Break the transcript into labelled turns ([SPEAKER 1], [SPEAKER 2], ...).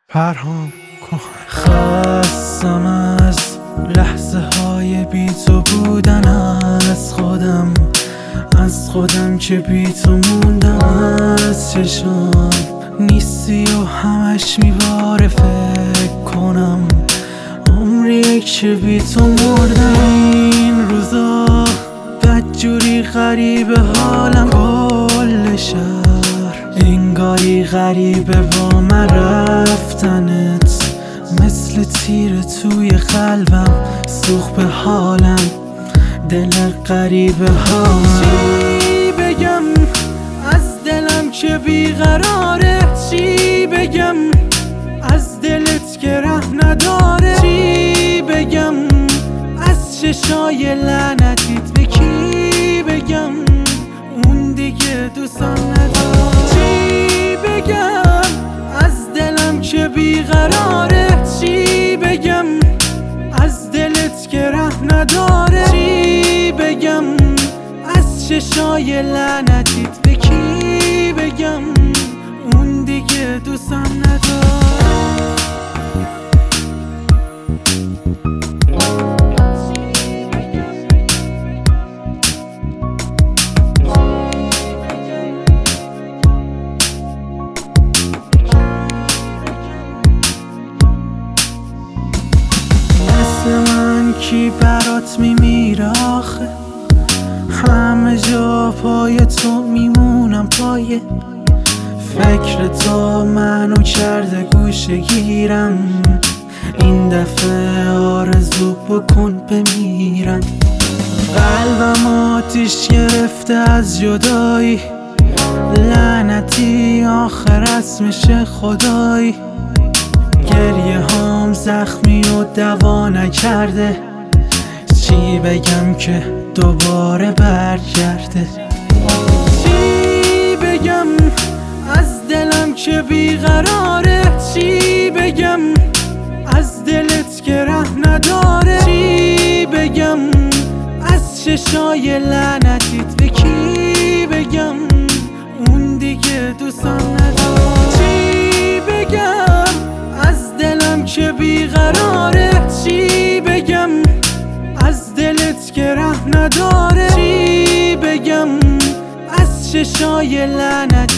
[SPEAKER 1] پرهام کن. خستم از لحظه های بی تو بودن، از خودم که بی تو موندم، از چشام نیستی و همش میباره فکر کنم عمریه که بی تو مردم. این روزا بدجوری غریبه حالم، کل شهر انگاری غریبه با من رفتنت، مثل تیر توی قلبم سوخت به حالم، دل غریبه ها. چی بگم از دلم که بیقراره، چی بگم از دلت که ره نداره، چی بگم از چشای لعنتیت، به کی بگم اون دیگه دوستم نداره. چی بگم از دلم که بیقراره، چی بگم از دلت که ره نداره، چی بگم از چشای لعنتیت، به کی بگم اون دیگه دوستم نداره. من کی برات میمیره آخه، همه جا پای تو میمونم، پای فکر تو منو کرده گوشه گیرم، این دفعه آرزو بکن بمیرم. قلبم آتیش گرفته از جدایی، لعنتی آخر اسمش خدایی، گریه هام زخمی و دوا نکرده، چی بگم که دوباره برگرده. چی بگم از دلم که بیقراره، چی بگم از دلت که ره نداره، چی بگم از چشای لعنتیت، به کی بگم اون دیگه دوستم نداره. چی بگم از دلم که بیقراره، چی بگم از دلت که ره نداره، چی بگم از چشای لعنت